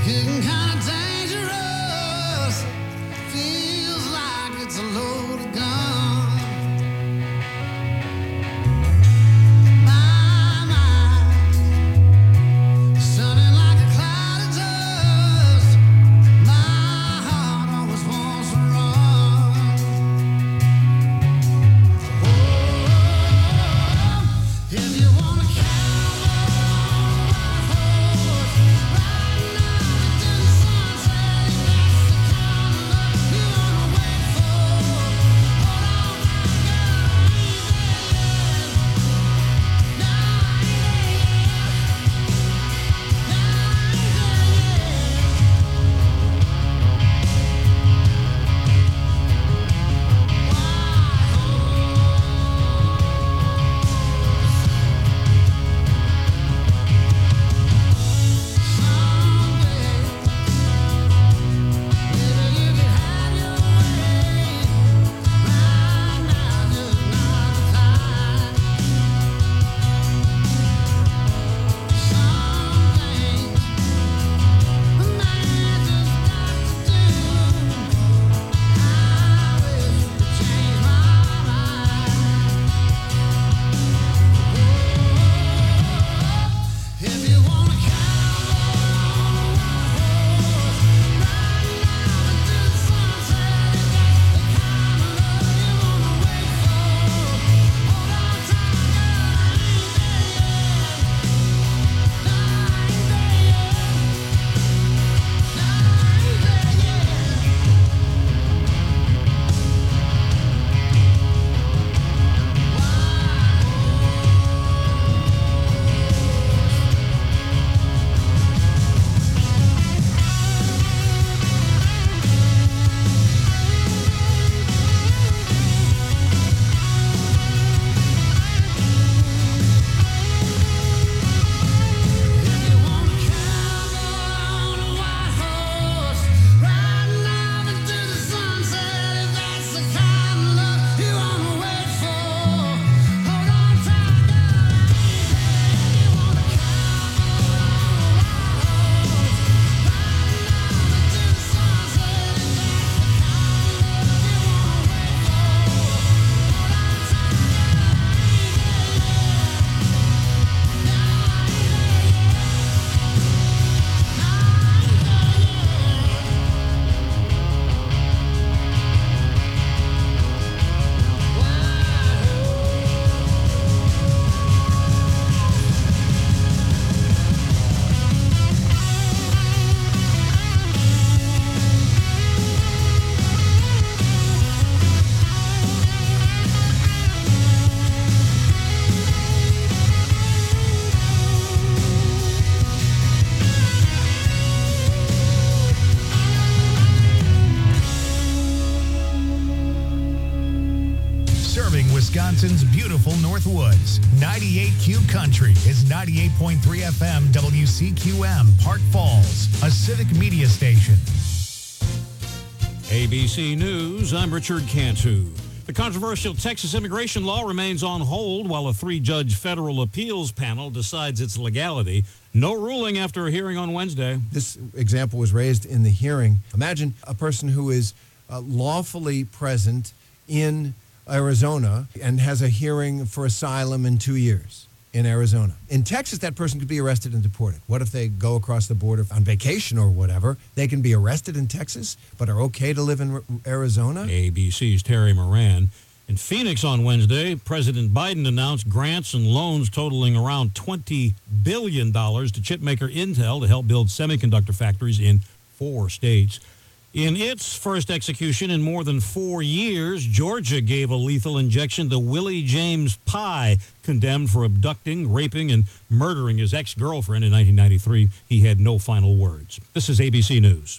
Getting kind of dangerous. Feels like it's a loaded gun. My mind sounding like a cloud of dust. My heart always wants to run. Oh, if you wanna Wisconsin's beautiful Northwoods. 98Q Country is 98.3 FM WCQM, Park Falls, a civic media station. ABC News, I'm Richard Cantu. The controversial Texas immigration law remains on hold while a 3-judge federal appeals panel decides its legality. No ruling after a hearing on Wednesday. This example was raised in the hearing. Imagine a person who is lawfully present in Arizona and has a hearing for asylum in 2 years in Arizona. In Texas, that person could be arrested and deported. What if they go across the border on vacation or whatever? They can be arrested in Texas, but are okay to live in Arizona? ABC's Terry Moran. In Phoenix on Wednesday, President Biden announced grants and loans totaling around $20 billion to chipmaker Intel to help build semiconductor factories in 4 states. In its first execution in more than 4 years, Georgia gave a lethal injection to Willie James Pye, condemned for abducting, raping, and murdering his ex-girlfriend in 1993. He had no final words. This is ABC News.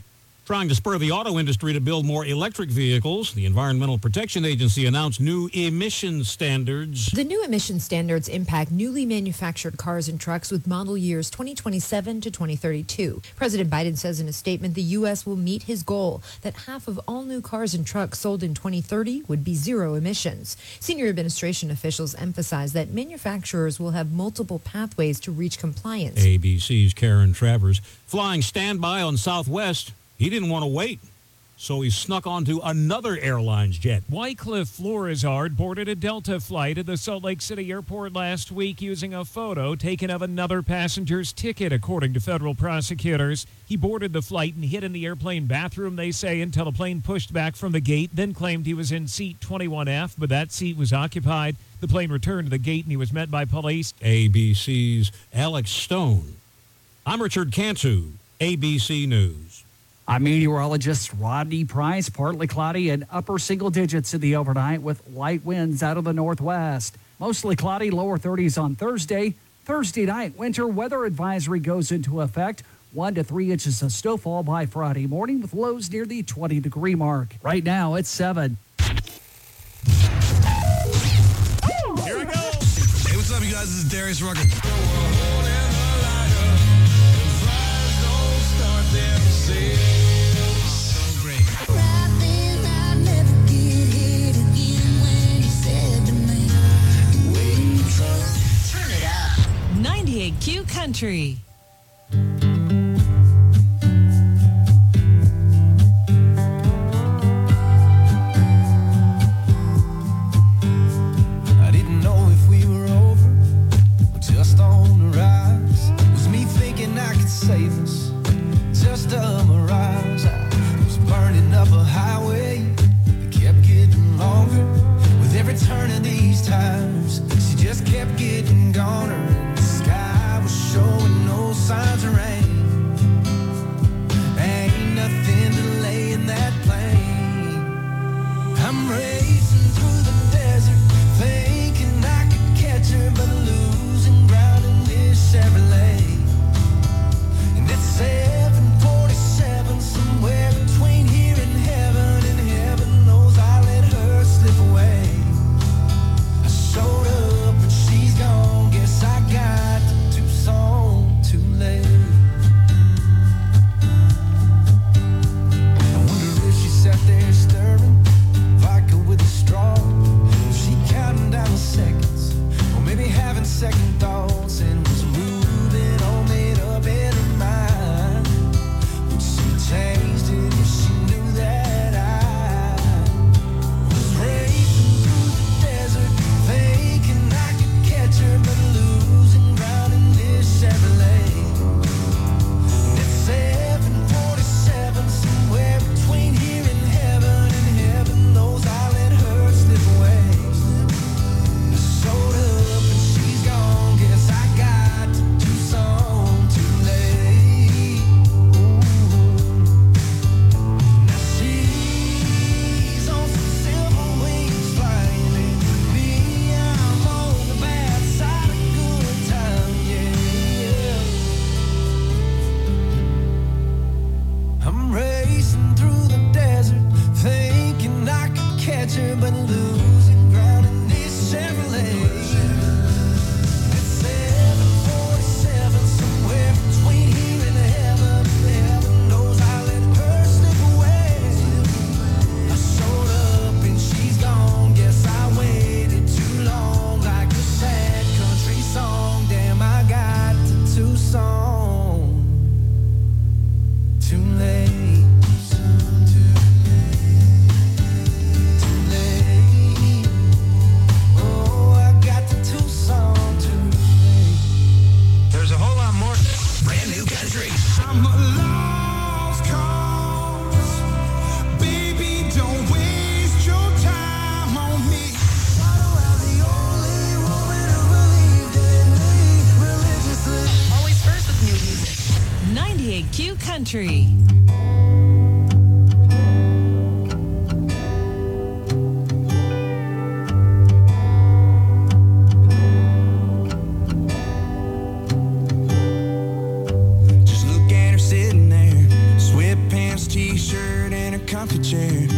Trying to spur the auto industry to build more electric vehicles, the Environmental Protection Agency announced new emission standards. The new emission standards impact newly manufactured cars and trucks with model years 2027 to 2032. President Biden says in a statement the U.S. will meet his goal that half of all new cars and trucks sold in 2030 would be zero emissions. Senior administration officials emphasize that manufacturers will have multiple pathways to reach compliance. ABC's Karen Travers flying standby on Southwest. He didn't want to wait, so he snuck onto another airline's jet. Wycliffe Florizard boarded a Delta flight at the Salt Lake City airport last week using a photo taken of another passenger's ticket, according to federal prosecutors. He boarded the flight and hid in the airplane bathroom, they say, until the plane pushed back from the gate, then claimed he was in seat 21F, but that seat was occupied. The plane returned to the gate and he was met by police. ABC's Alex Stone. I'm Richard Cantu, ABC News. I'm meteorologist Rodney Price. Partly cloudy and upper single digits in the overnight with light winds out of the northwest. Mostly cloudy, lower 30s on Thursday. Thursday night, winter weather advisory goes into effect. 1 to 3 inches of snowfall by Friday morning with lows near the 20-degree mark. Right now, it's 7. Here we go. Hey, what's up, you guys? This is Darius Rucker. So great. 98Q Country. I didn't know if we were over or just on the rise. Was me thinking I could save us? Just a mirage. I was burning up a highway that kept getting longer. With every turn of these times, she just kept getting goner. And the sky was showing no signs of rain. Ain't nothing delaying that plane. I'm racing through the desert, thinking I could catch her, but losing ground in this Chevrolet. And it's 7:47, somewhere between here and heaven knows I let her slip away. I showed up and she's gone, guess I got to Tucson too late. I wonder if she sat there stirring vodka with a straw, if she counting down the seconds, or maybe having second thoughts and was moving all made up in her mind. Would she changed it if she knew that I was racing through the desert, thinking I could catch her, but losing ground in this Chevrolet. And it's 7:47, somewhere between here and heaven knows I let her slip away. I showed up and she's gone, guess I got to Tucson too late. Now she's on some silver wings flying, and me, I'm on the bad side of good time, yeah. I'm racing through the desert, thinking I could catch her, but losing ground in this Chevrolet. It's 7:47, somewhere between here and heaven knows I let her slip away. I showed up and she's gone, guess I waited too long, like a sad country song. Damn, I got to Tucson too late. Too late. Oh, I got to Tucson too late. There's a whole lot more. Brand new country. I'm a lost cause. Baby, don't waste your time on me. Why do I the only woman who believed in me religiously? Always first with new music. 98Q Country. Just look at her sitting there, sweatpants, t-shirt. comfy chair.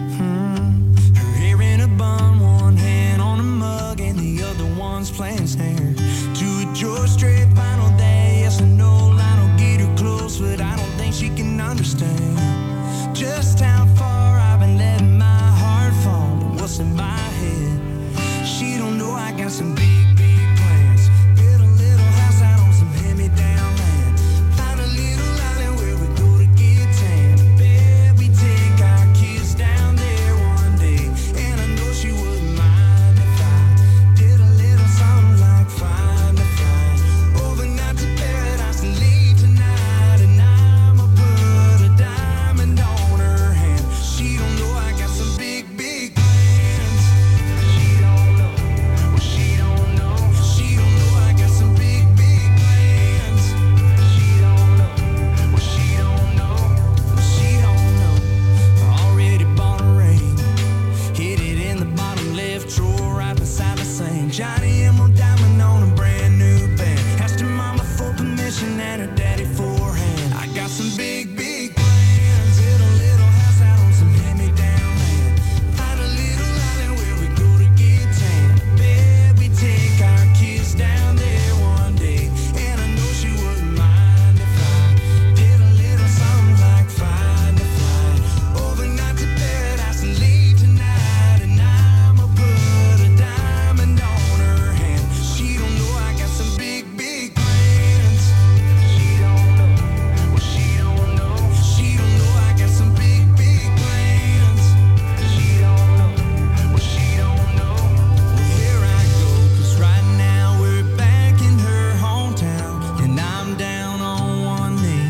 Her hair in a bun, one hand on a mug, and the other one's playing snare. To a George Strait final day, yes or no, Lionel get her close, but I don't think she can understand just how far I've been letting my heart fall to what's in my head. She don't know I got some big, big plans. Build a little house out on some hand-me-down land. Find a little island where we go to get tan. Bet we take our kids down there one day, and I know she wouldn't mind if I did a little something like find a flight overnight to paradise and leave tonight. And I'ma put a diamond on her hand. She don't know I got some big, big plans. She don't know. Well, she don't know. She don't know I got some big, big plans. She don't know. Well, she don't know. Well, she don't know. Already bought a ring. Hid it in the bottom left drawer right beside the sink. Johnny Emerald diamond on a brand new band. Asked her mama for permission and her daddy for a hand. I got some big, big plans. Build a little house out on some hand-me-down land. Find a little island where we go to get tan. Bet we take our kids down there one day, and I know she wouldn't mind if I did a little something like find a flight overnight to paradise and leave tonight. And I'ma put a diamond on her hand. She don't know I got some big, big plans. She don't know. Well, she don't know. She don't know I got some big, big plans. She don't know. Well, she don't know. Well, here I go, 'cause right now we're back in her hometown, and I'm down on one knee.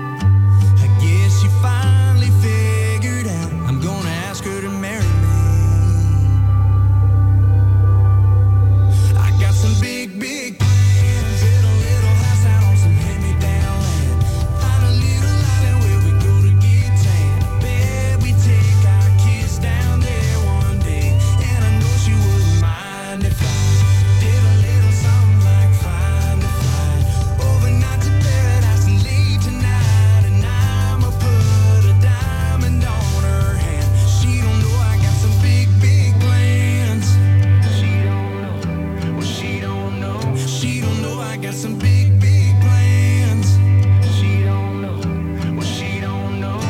I guess she finally figured out I'm gonna ask her to marry me. I got some big, big plans. Build a little house out on some hand-me-down land. Find a little island where we go to get tan. Bet we take our kids down there one day, and I know she wouldn't mind if I did a little something like find a flight overnight to paradise and leave tonight. And I'ma put a diamond on her hand. She don't know I got some big, big plans. She don't know. Well, she don't know. She don't know I got some big, big plans. She don't know. Well, she don't know.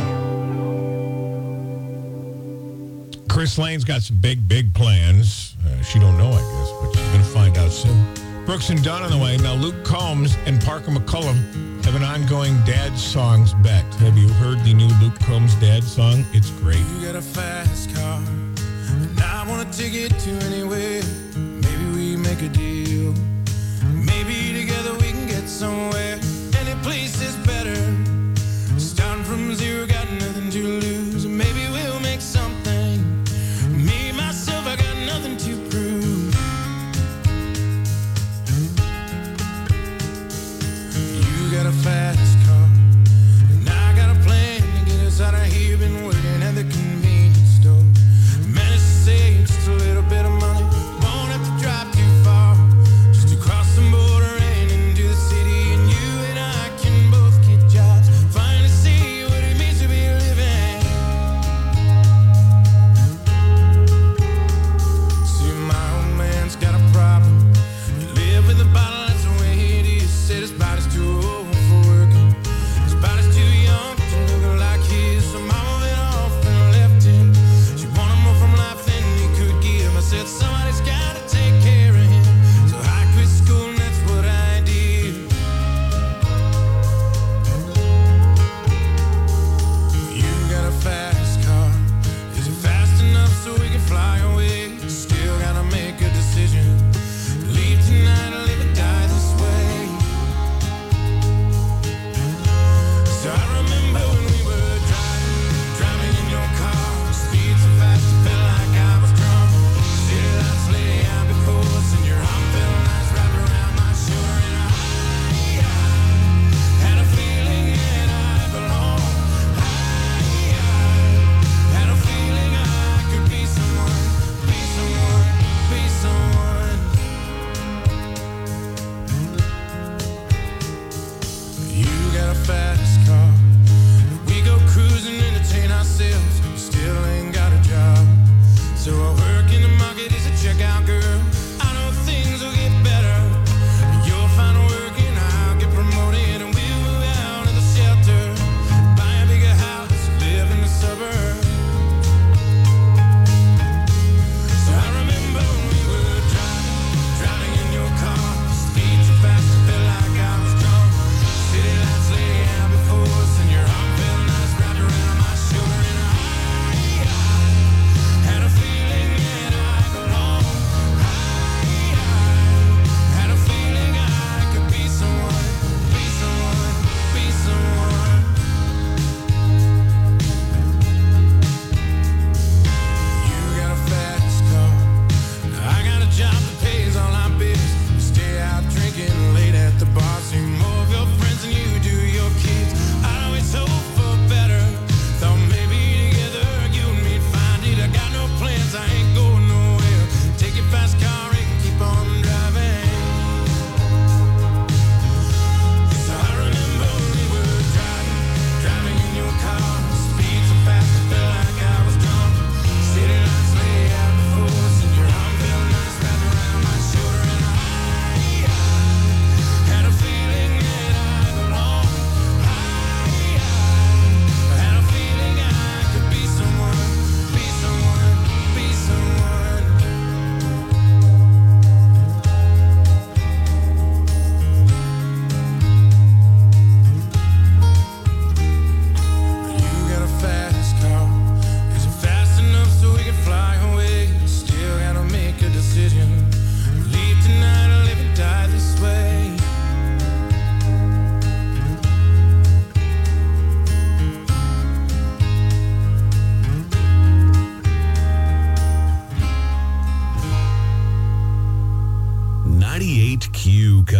Chris Lane's got some big, big plans. She don't know, I guess, but she's going to find out soon. Brooks and Dunn on the way. Now, Luke Combs and Parker McCullum have an ongoing dad songs bet. Have you heard the new Luke Combs dad song? It's great. You got a fast car, and I want to take it to anywhere. Maybe we make a deal. Maybe together we can get somewhere. Any place is better. Starting from zero, got nothing to lose. And maybe we'll make something. Me, myself, I got nothing to prove. You got a fast car, and I got a plan to get us out of here. Been waiting at the convenience store. Managed to save just a little bit of money. Won't have to drive too far, just to cross the border and into the city. And you and I can both get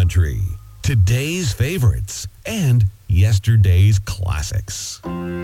Country. Today's favorites and yesterday's classics.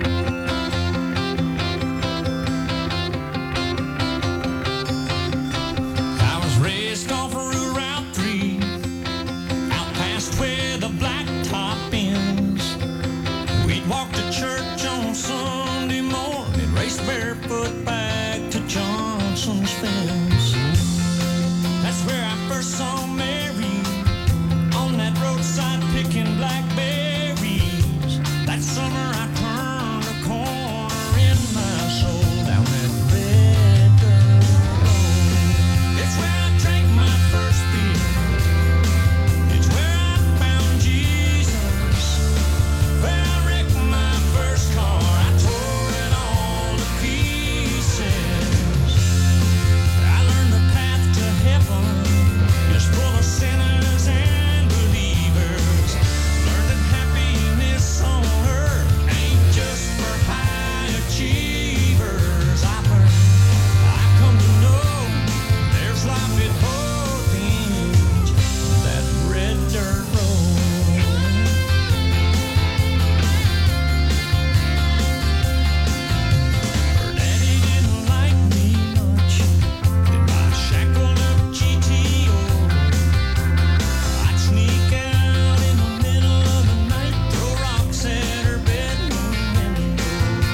I was raised off of Route 3, out past where the blacktop ends. We'd walk to church on Sunday morning, race barefoot back to Johnson's fence. That's where I first saw Mary, on that roadside picking blackberries. That summer I turned a corner in my soul down that red dirt road. It's where I drank my first beer. It's where I found Jesus. Where I wrecked my first car. I tore it all to pieces. I learned the path to heaven is full of sinners and believers. Learned that happiness on earth ain't just for high achievers. I come to know there's life at both ends of that red dirt road. Her daddy didn't like me much in my shackled up GTO. I'd sneak out in the middle of the night, throw rocks at her bedroom window.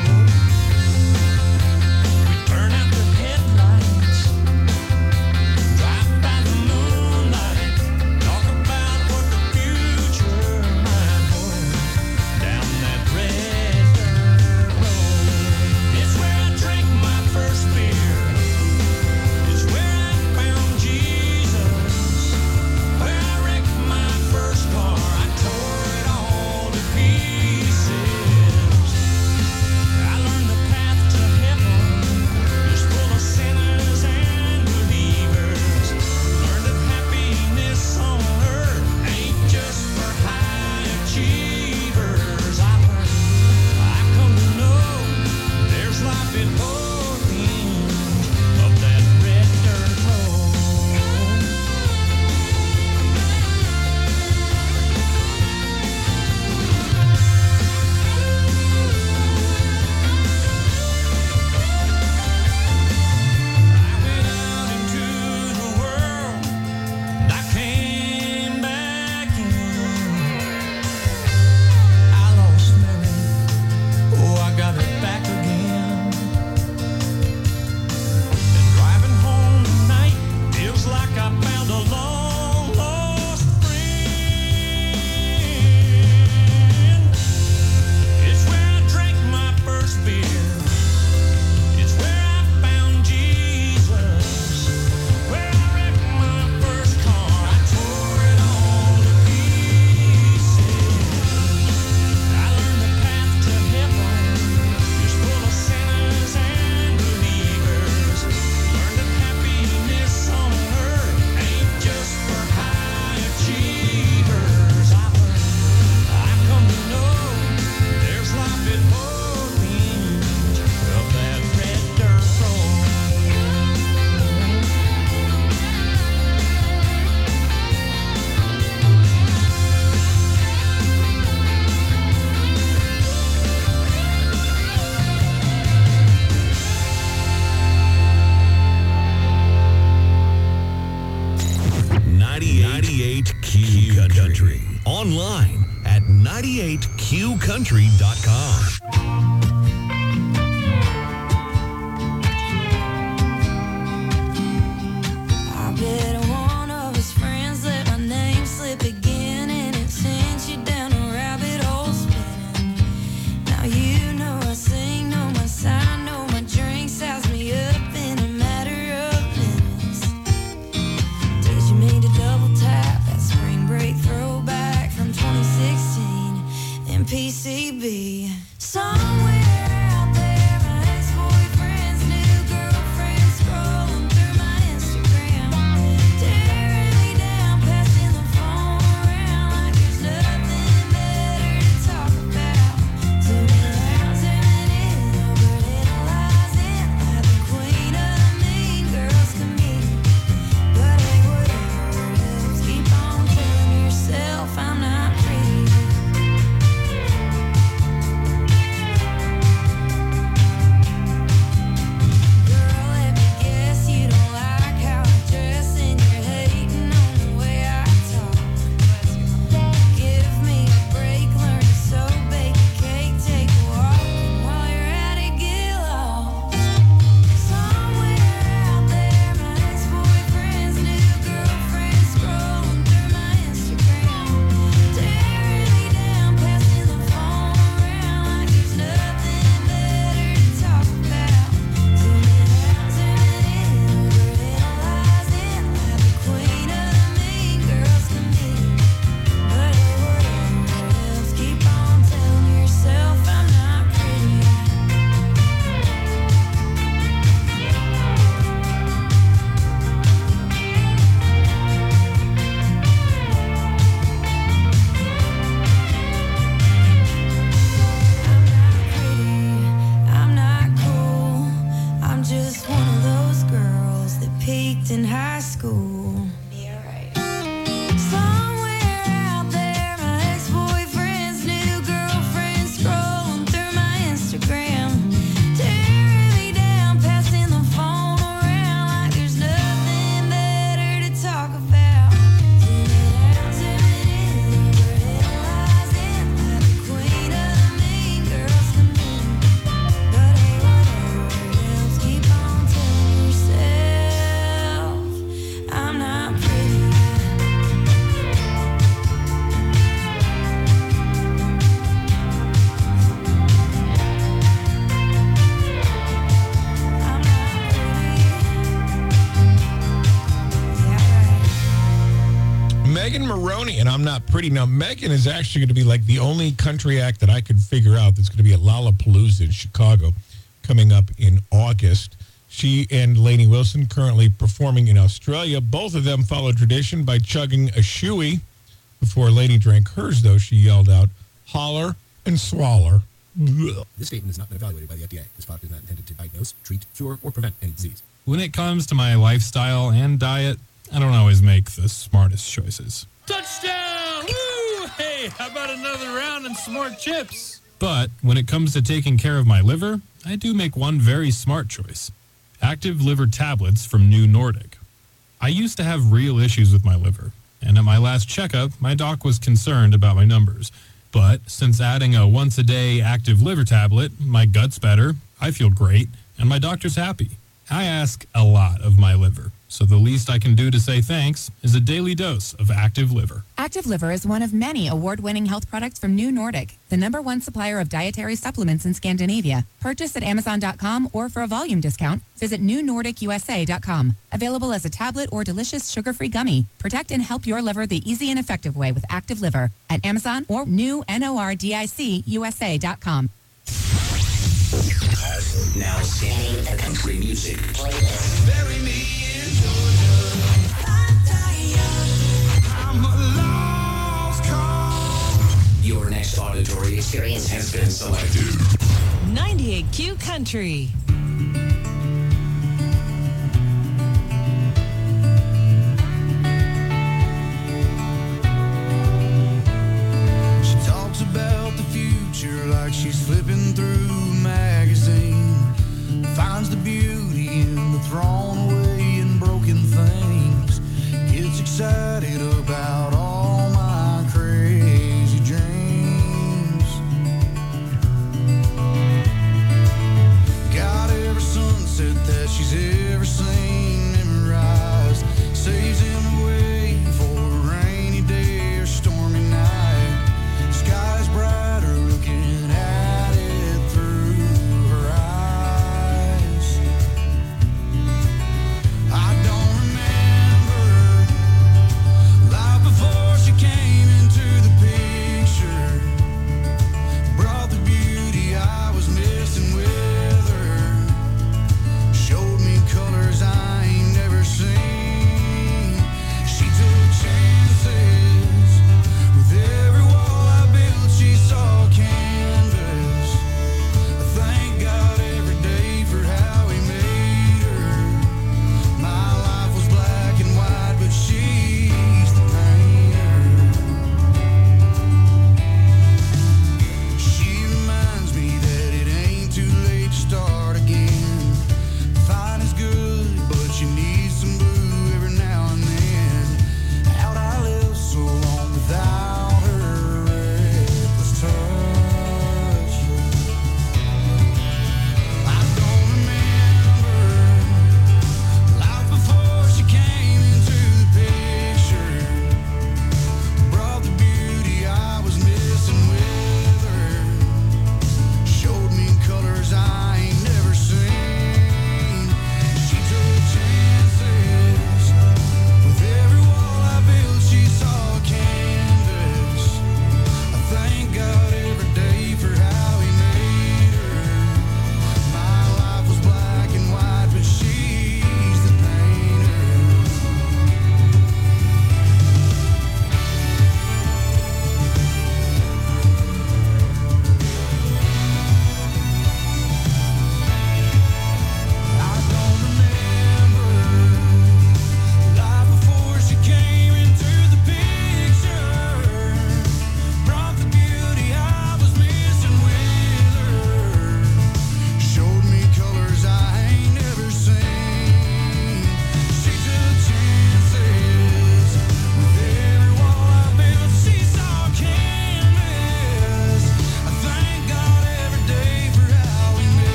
We'd turn out the headlights, drive by the moonlight, talk about what the future might hold down that red dirt road. It's where I drank my first beer. It's where I found Jesus. Where I wrecked my first car. I tore it all to pieces. I learned the path to heaven is full of sinners and believers. Learned that happiness on earth ain't just for high achievers. I come to know there's life at both ends of that red dirt road. I went out into the world, and I came back in. I lost Mary, oh, I got it back again. And driving home tonight feels like I found a long lost friend. It's where I drank my first beer. It's where I found Jesus. Where I wrecked my first car. I tore it all to pieces. I learned the path to heaven is full of sinners and believers. Learned that happiness on earth ain't just for high achievers. I come to know there's life at both ends of that red dirt road. Ninety-eight Q Country. Online at 98qcountry.com. I bet one of his friends let my name slip again, and it sends you down a rabbit hole spinning. Now you know I sing, know my sign, know my drink, size me up in a matter of minutes. Teaching me to double tap that spring break throwback from 2016 in PCB. Somewhere out there, my ex-boyfriend's new girlfriend scrolling through my Instagram, tearing me down, passing the phone around like there's nothing better to talk about. Zooming out, zooming in, overanalyzing like the queen of the mean girls comedian. But hey, whatever it is, keep on telling yourself. funny, and I'm not pretty. Now, Megan is actually going to be like the only country act that I could figure out that's going to be at Lollapalooza in Chicago coming up in August. She and Lainey Wilson currently performing in Australia. Both of them follow tradition by chugging a shoey. Before Lainey drank hers, though, she yelled out, "Holler and swaller." This statement has not been evaluated by the FDA. This product is not intended to diagnose, treat, cure, or prevent any disease. When it comes to my lifestyle and diet, I don't always make the smartest choices. Touchdown! Woo! Hey, how about another round and some more chips? But when it comes to taking care of my liver, I do make one very smart choice. Active liver tablets from New Nordic. I used to have real issues with my liver, and at my last checkup, my doc was concerned about my numbers. But since adding a once-a-day active liver tablet, my gut's better, I feel great, and my doctor's happy. I ask a lot of my liver, so the least I can do to say thanks is a daily dose of Active Liver. Active Liver is one of many award-winning health products from New Nordic, the #1 supplier of dietary supplements in Scandinavia. Purchase at Amazon.com or for a volume discount, visit NewNordicUSA.com. Available as a tablet or delicious sugar-free gummy. Protect and help your liver the easy and effective way with Active Liver at Amazon or NewNordicUSA.com. Now scanning the country music playlist. Bury me in Georgia. I'm a lost cause. Your next auditory experience has been selected. 98Q Country. She talks about the future like she's flipping through a magazine. Finds the beauty in the thrown away and broken things. Gets excited about all my crazy dreams. Got every sunset that she's ever seen memorized. Saves him away for a rainy day or stormy night. Sky's brighter looking at it through her eyes. I don't remember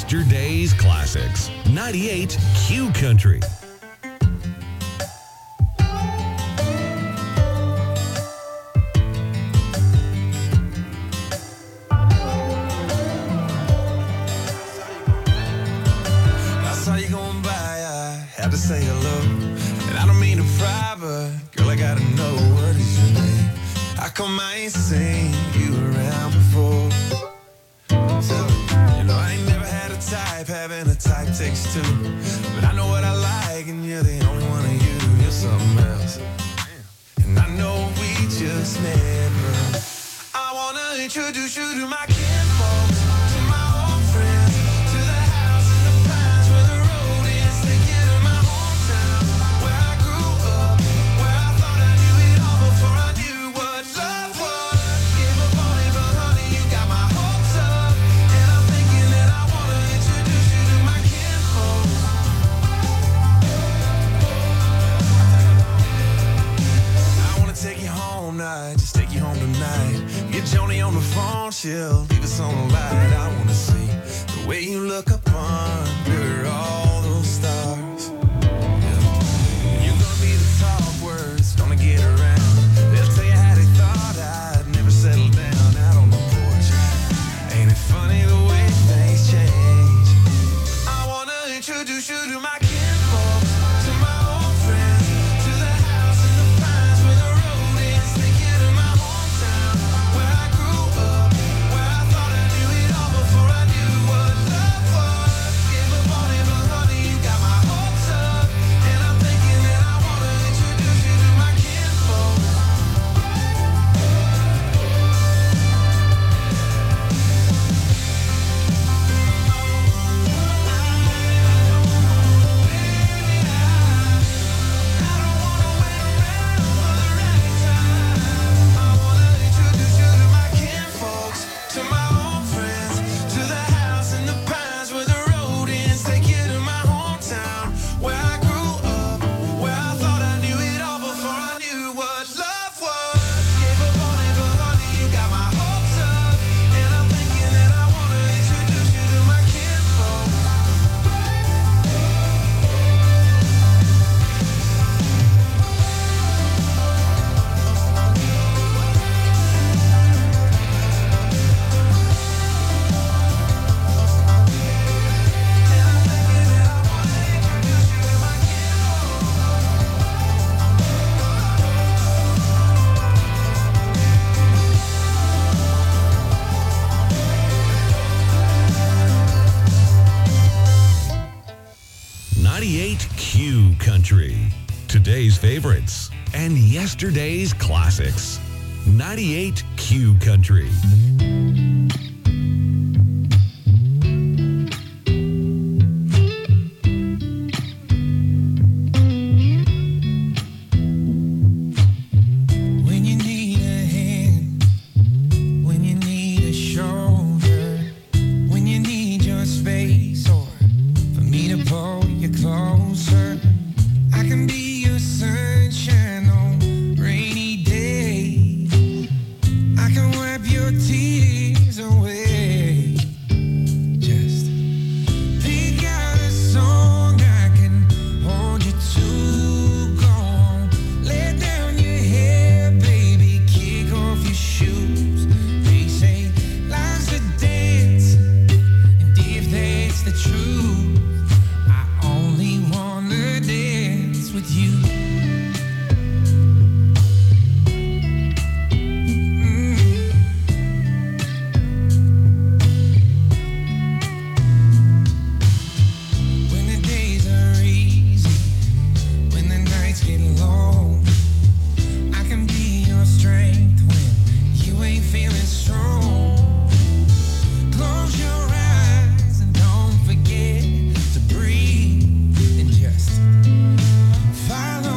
Yesterday's Classics. 98 Q Country. I saw you going by, I had to say hello. And I don't mean to pry, but girl, I gotta know, what is your name? How come I ain't seen you around before? So, you know, I ain't never had a type, having a type takes two. But I know what I like, and you're the only one of you. You're something else. And I know we just met, but I wanna introduce you to my kinfolk, to my old friends, to the house in the pines where the road is. Take you to my hometown, where I grew up, where I thought I knew it all before I knew what love was. Gave up on it, but honey, you got my hopes up. And I'm thinking that I wanna introduce you to my kinfolk. I wanna take you home, not just take you home tonight. Get Joni on the phone, she'll leave us on the light. I wanna see the way you look up under all those stars. Yeah. You're gonna be the talk words, gonna get around. They'll tell you how they thought I'd never settle down out on the porch. Ain't it funny the way things change? I wanna introduce you to my kinfolk, to my old friends, to the house in the pines where the road is. Take you to my hometown, where I grew up, where I thought I knew it all before I knew what love was. Gave up on it, but honey, you got my hopes up. And I'm thinking that I wanna introduce you to my kinfolk. To my old friends, to the house in the pines where the road ends. Take you to my hometown, where I grew up, where I thought I knew it all before I knew what love was. Gave up on it, but honey, you got my hopes up. And I'm thinking that I wanna introduce you to my kinfolk. Q Country. Today's favorites and yesterday's classics. 98 Q Country. When you need a hand, when you need a shoulder, when you need your space, or for me to pull you closer, I can be your sunshine on rainy days. I can wipe your tears away. Just pick out a song I can hold you to. Go on, lay down your hair, baby, kick off your shoes. They say life's a dance, and if that's the truth, I only wanna dance with you. When the days are easy, when the nights get long, I can be your strength when you ain't feeling strong. Close your eyes and don't forget to breathe and just follow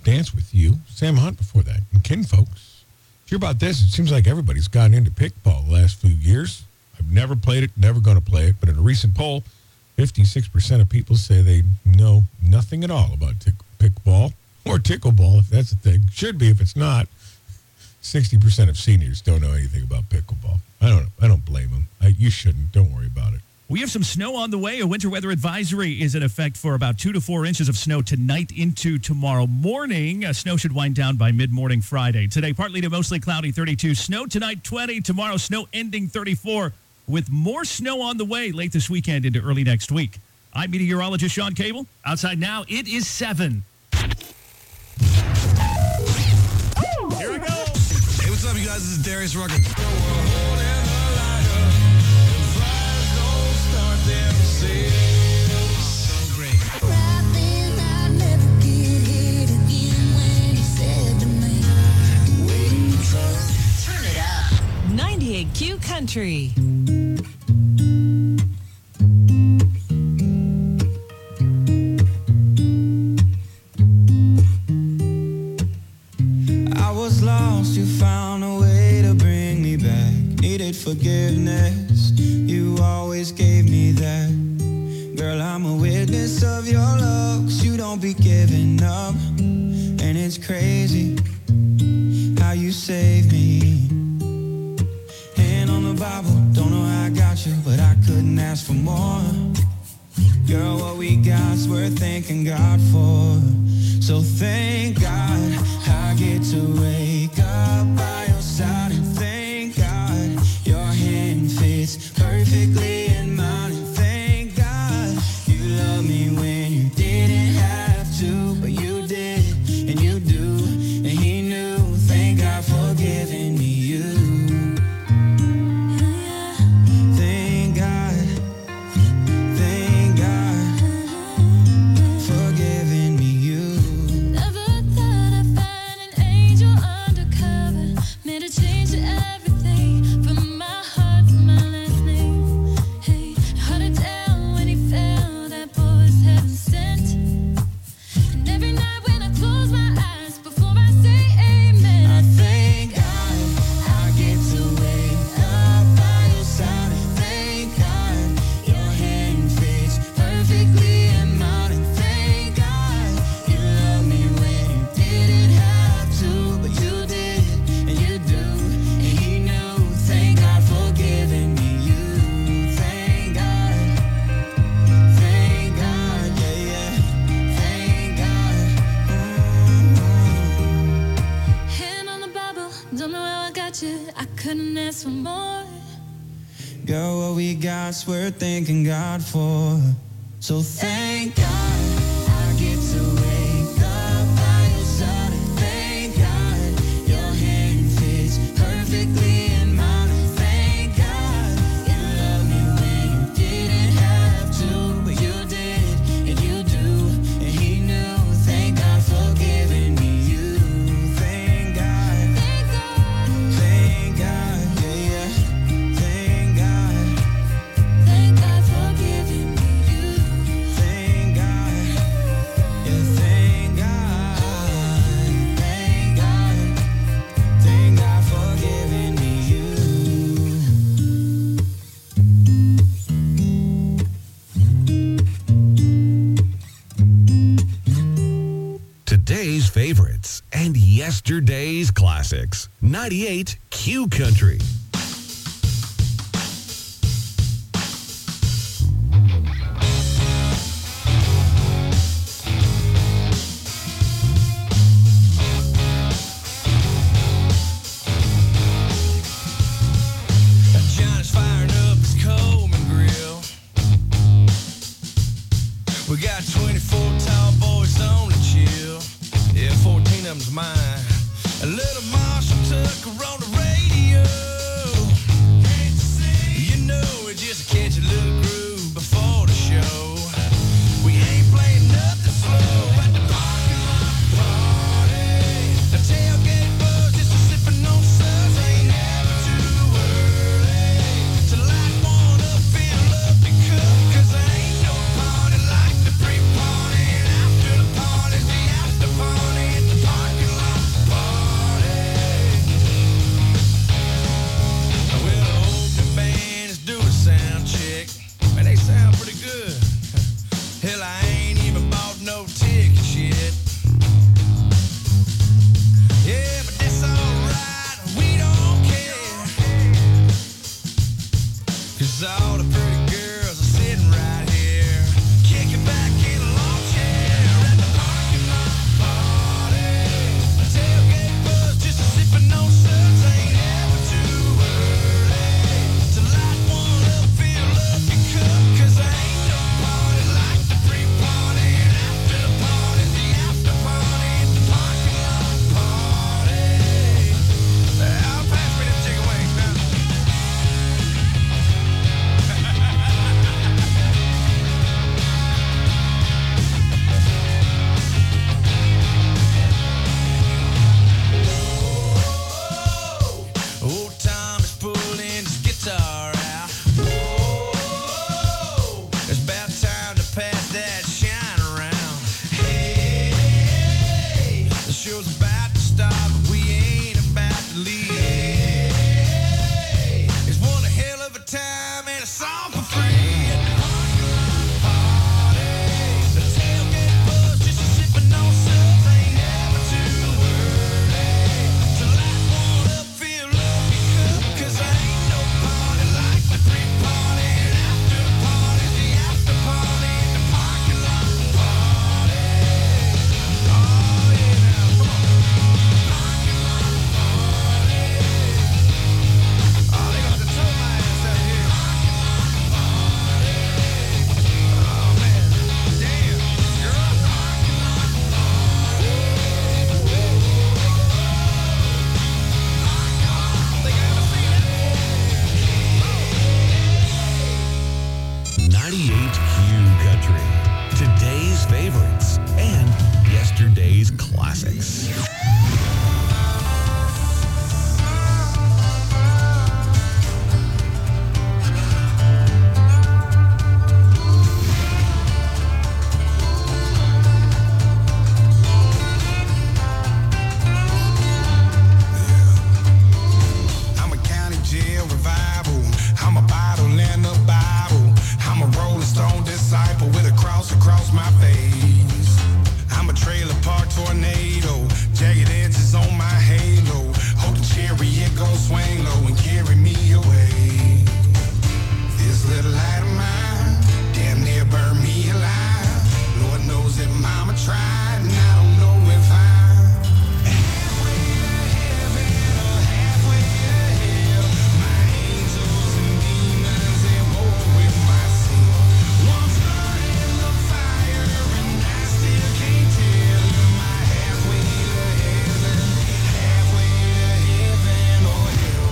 Dance with You. Sam Hunt before that. And Kin Folks. Hear about this? It seems like everybody's gotten into pickleball the last few years. I've never played it, never going to play it. But in a recent poll, 56% of people say they know nothing at all about pickleball or tickleball, if that's a thing. Should be if it's not. 60% of seniors don't know anything about pickleball. I don't blame them. You shouldn't. Don't worry about it. We have some snow on the way. A winter weather advisory is in effect for about 2 to 4 inches of snow tonight into tomorrow morning. Snow should wind down by mid-morning Friday. Today, partly to mostly cloudy, 32. Snow tonight, 20. Tomorrow, snow ending 34, with more snow on the way late this weekend into early next week. I'm meteorologist Sean Cable. Outside now, it is 7. Here we go. Hey, what's up, you guys? This is Darius Rucker. So great. 98Q Country. I was lost, you found a way to bring me back. Needed forgiveness, you always gave me that. Girl, I'm a witness of your love, 'cause you don't be giving up. And it's crazy how you saved me. Hand on the Bible, don't know how I got you, but I couldn't ask for more. Girl, what we got's worth thanking God for. So thank God I get to wake up by your side. And thank God your hand fits perfectly in mine. And thank God you love me when you didn't have to, but you did, and you do, and he knew. Thank God for giving me you. Thank God for giving me you. Never thought I'd find an angel undercover. Made a change to everything from my heart to my last name. Hey, hard to tell when he fell, that boy was heaven sent. And every night when I close my eyes before I say amen, I thank God I get to wake up by your side. And thank God your hand fits perfectly in mine. And thank God you love me when you didn't have to, but you did, and you do, and he knew. Thank God for giving me you. Thank God, yeah, yeah. Thank God. Hand on the Bible, don't know how I got you. I couldn't ask for more. Girl, what we got's worth thanking God for. So thank God I get to wake up by your side. And thank God your hand fits perfectly in mine. And thank God you love me when you didn't have to, but you did, and you do, and he knew. Thank God for giving me you. Thank God, yeah, yeah. Thank God for giving me you. Thank God, yeah, thank God for giving me you. Today's favorites and yesterday's classics. 98 Q Country. Johnny's firing up his Coleman grill. We got 24 tall boys on the chill. Yeah, 14 of them's mine. A little Marshall took her on the radio. You know, it just catch a little groove before the show. We ain't playing nothing slow at the parking lot party. The tailgate buzz just a sipping on suds. Ain't never too early to light one up, fill up the cup. 'Cause there ain't no party like the pre-party. And after the party's the after party at the 98Q Country. Today's favorites and yesterday's classics. I'm a county jail revival. I'm a bottle and a Bible. I'm a rolling stone disciple with a cross across my face. I'm a trailer park tornado. Jagged edges on my halo. Hope the chariot gon' swing low and carry me away. This little light of mine damn near burned me alive. Lord knows that mama tried and I don't know if I'm halfway to heaven or halfway to hell. My angels and demons at war with myself. One foot in the fire and I still can't tell. Am I halfway to heaven, halfway to heaven or hell?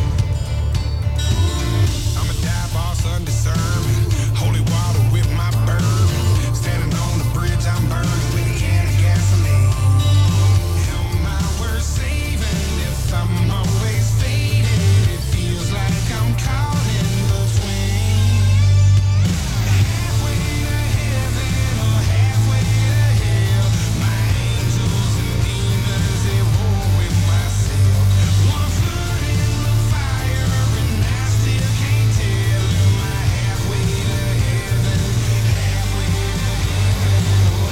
I'm a dive boss undiscerning. Holy water with my bourbon. Standing on the bridge, I'm burning with a can of gasoline. Am I worth saving if I'm always faded? It feels like I'm caught in between. Halfway to heaven or halfway to hell. My angels and demons at war with myself. One foot in the fire and I still can't tell. Am I halfway to heaven, halfway to heaven or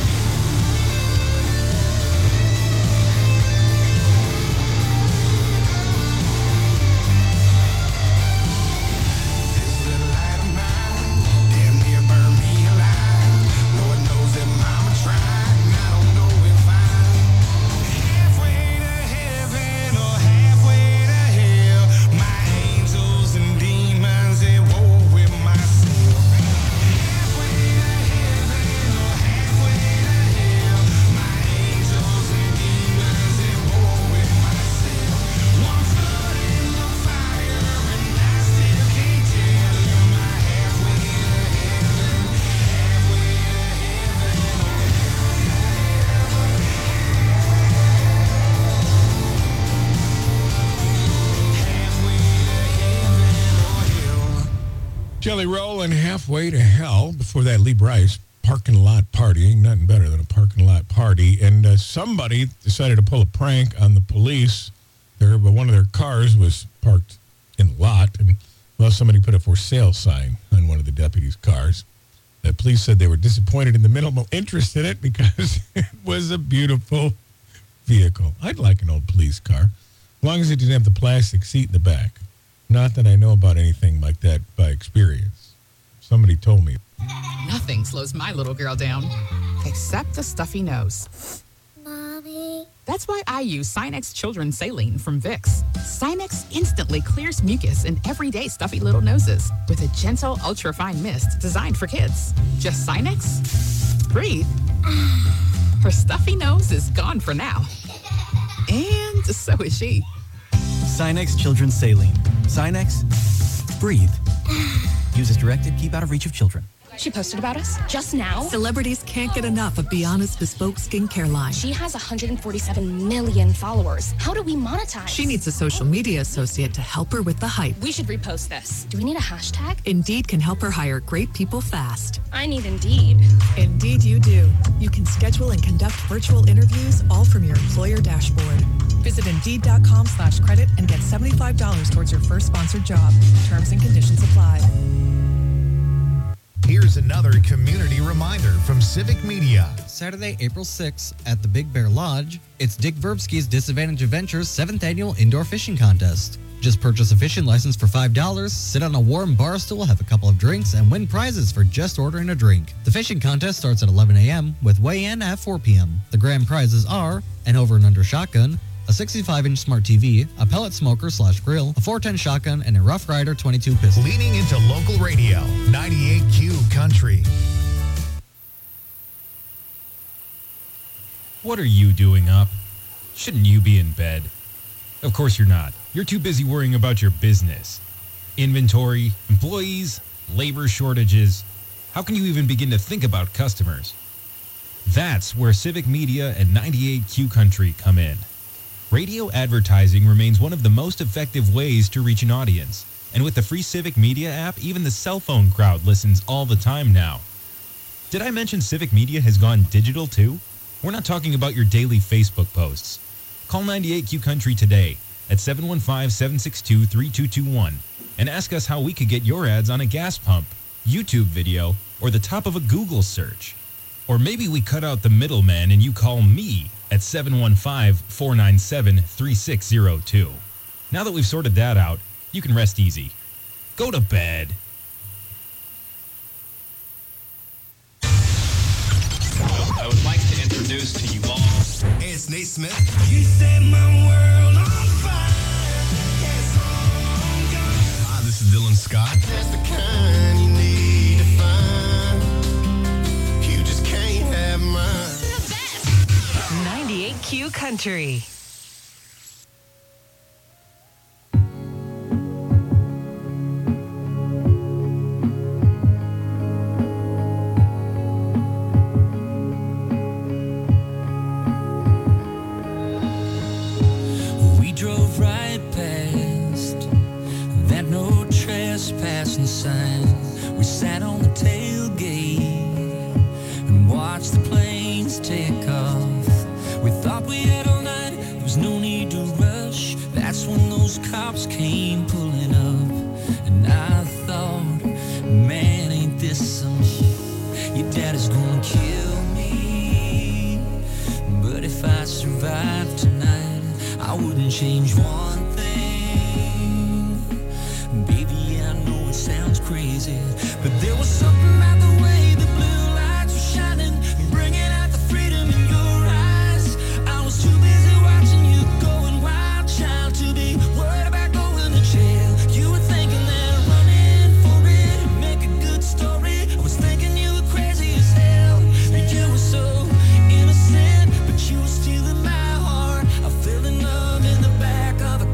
this little light of mine damn near burned me alive. Lord knows that mama tried and I don't know if I'm halfway to heaven or halfway to hell. My angels and demons at war with myself. Halfway to heaven or halfway to hell. My angels and demons at war with myself. One foot in the fire and I still can't tell. Am I halfway to heaven, halfway Jelly Roll and Halfway to Hell. Before that, Lee Bryce, Parking Lot Party. Ain't nothing better than a parking lot party. And somebody decided to pull a prank on the police. But one of their cars was parked in the lot. And, well, somebody put a for sale sign on one of the deputies' cars. The police said they were disappointed in the minimal interest in it because it was a beautiful vehicle. I'd like an old police car, as long as it didn't have the plastic seat in the back. Not that I know about anything like that by experience. Somebody told me. Nothing slows my little girl down, except a stuffy nose. Mommy. That's why I use Sinex Children's Saline from Vicks. Sinex instantly clears mucus in everyday stuffy little noses with a gentle, ultra-fine mist designed for kids. Just Sinex? Breathe. Her stuffy nose is gone for now. And so is she. Sinex Children's Saline. Sinex, breathe. Use as directed, keep out of reach of children. She posted about us just now. Celebrities can't get enough of Be Honest Bespoke skincare line. She has 147 million followers. How do we monetize? She needs a social media associate to help her with the hype. We should repost this. Do we need a hashtag? Indeed can help her hire great people fast. I need Indeed. Indeed you do. You can schedule and conduct virtual interviews all from your employer dashboard. Visit Indeed.com/credit and get $75 towards your first sponsored job. Terms and conditions apply. Here's another community reminder from Civic Media. Saturday, April 6th at the Big Bear Lodge, it's Dick Verbsky's Disadvantage Adventures 7th Annual Indoor Fishing Contest. Just purchase a fishing license for $5, sit on a warm bar stool, have a couple of drinks, and win prizes for just ordering a drink. The fishing contest starts at 11 a.m. with weigh-in at 4 p.m. The grand prizes are an over and under shotgun, a 65-inch smart TV, a pellet smoker/grill, a 410 shotgun, and a Rough Rider 22 pistol. Leaning into local radio, 98Q Country. What are you doing up? Shouldn't you be in bed? Of course you're not. You're too busy worrying about your business. Inventory, employees, labor shortages. How can you even begin to think about customers? That's where Civic Media and 98Q Country come in. Radio advertising remains one of the most effective ways to reach an audience. And with the free Civic Media app, even the cell phone crowd listens all the time now. Did I mention Civic Media has gone digital too? We're not talking about your daily Facebook posts. Call 98Q Country today at 715-762-3221 and ask us how we could get your ads on a gas pump, YouTube video, or the top of a Google search. Or maybe we cut out the middleman and you call me at 715-497-3602. Now that we've sorted that out, you can rest easy. Go to bed. I would like to introduce to you all. Hey, it's Nate Smith. You set my world on fire. Hi, this is Dylan Scott. That's the kind you need to find. You just can't have mine. 98Q Country. We drove right past that no trespassing sign. We sat on the tailgate and watched the planes take off. We thought we had all night, there was no need to rush. That's when those cops came pulling up. And I thought, man, ain't this some shit? Your daddy's gonna kill me. But if I survive tonight, I wouldn't change one thing. Baby, I know it sounds crazy, but there was something about the way the blue lights were shining and bringing out the freedom in your eyes. I was too busy watching you going wild, child, to be worried about going to jail. You were thinking that running for it would make a good story. I was thinking you were crazy as hell. You were so innocent, but you were stealing my heart. I fell in love in the back of a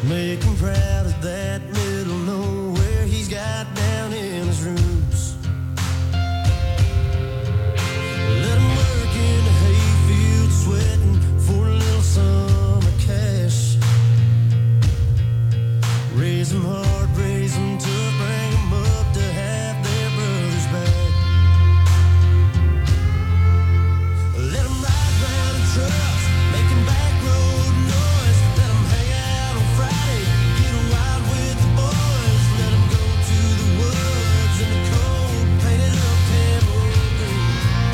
Make him proud of that little nowhere he's got down in his roots. Let him work in the hayfield, sweating for a little summer cash. Raise him hard, raise him tough, bring him up to have their brothers back. Let him ride round in trucks, making back road noise. Let him hang out on Friday, get wild with the boys. Let him go to the woods in the cold, painted up emerald green.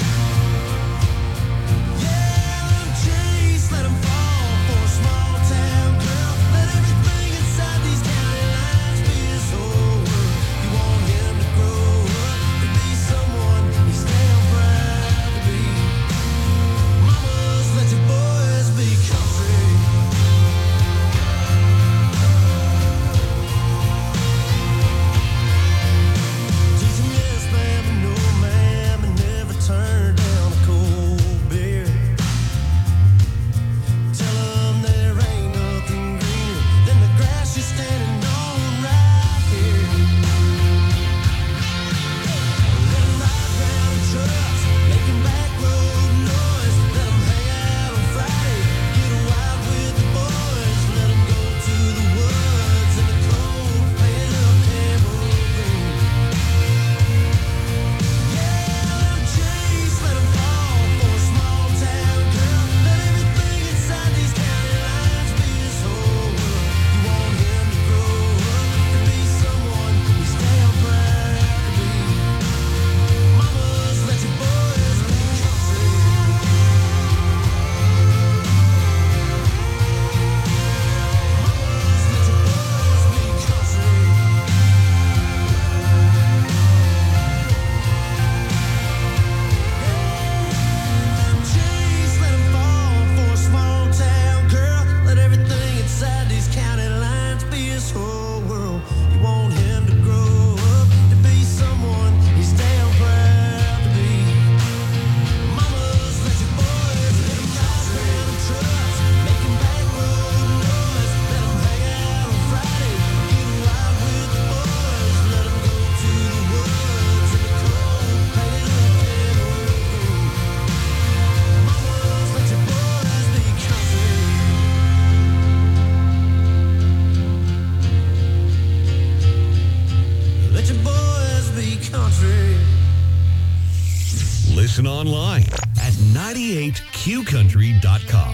Yeah, let him chase, let him fall for a small town girl. Let everything inside these county lines be his whole world. You want him to grow up to be someone he's damn proud to be. Mamas, let your boys be country. Teach 'em yes, ma'am, and no, ma'am, and never turn down a cold beer. Tell 'em there ain't nothing greener than the grass you're standing on right here. Let 'em ride round in trucks, making back road noise. Let 'em hang out on Friday, get wild with the boys. Let 'em go to the woods in the cold, painted up emerald green. Yeah, let 'em chase, let 'em fall for a small town girl. Let everything inside these county lines be his whole world. You want him to grow up to be someone he's damn proud to be. Mamas, let your boys be country. Mamas, let your boys be country. Chase, let 'em fall for a small town girl. Let everything inside these county lines be his whole world. You want him to grow up to be someone he's damn proud to be. Mamas, let your boys let 'em ride round in trucks, making back road noise. Let 'em hang out on Friday, get wild with the boys. Let 'em go to the woods in the cold, painted up emerald green. Mamas, let your boys be country. Let your boys be country. Listen online at 98qcountry.com.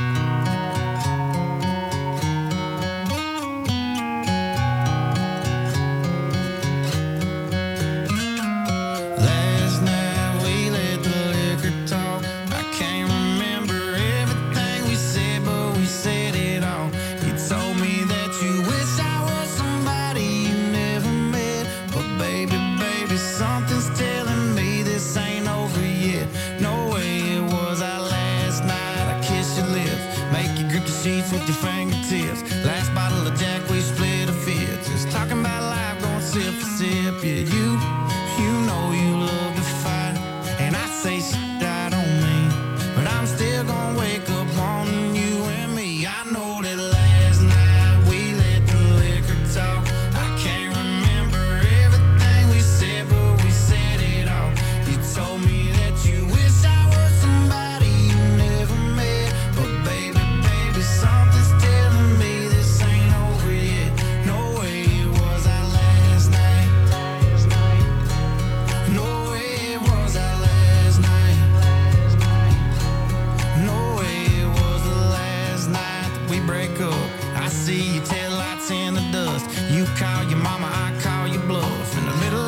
Last night we let the liquor talk. I can't remember everything we said, but we said it all. You told me that you wish I was somebody you never met. But baby, baby, something's telling me this ain't over yet. No way it was our last night. I kiss your lips, make you grip the sheets with your fingertips. Last bottle of Jack, we split a fifth. Just talking about life, going sip for sip. Yeah, you know you love to fight, and I say shit I don't mean, but I'm still gonna wake up wanting you and me. I know that last night we let the liquor talk. I can't remember everything we said, but we said it all. You told me that you wish I was somebody you never met, but baby, baby, something's telling me this ain't over yet. No way it was our last night. No way it was our last night. No way it was the last night that we break up. I see your taillights in the dust. You call your mama, I call your bluff. In the middle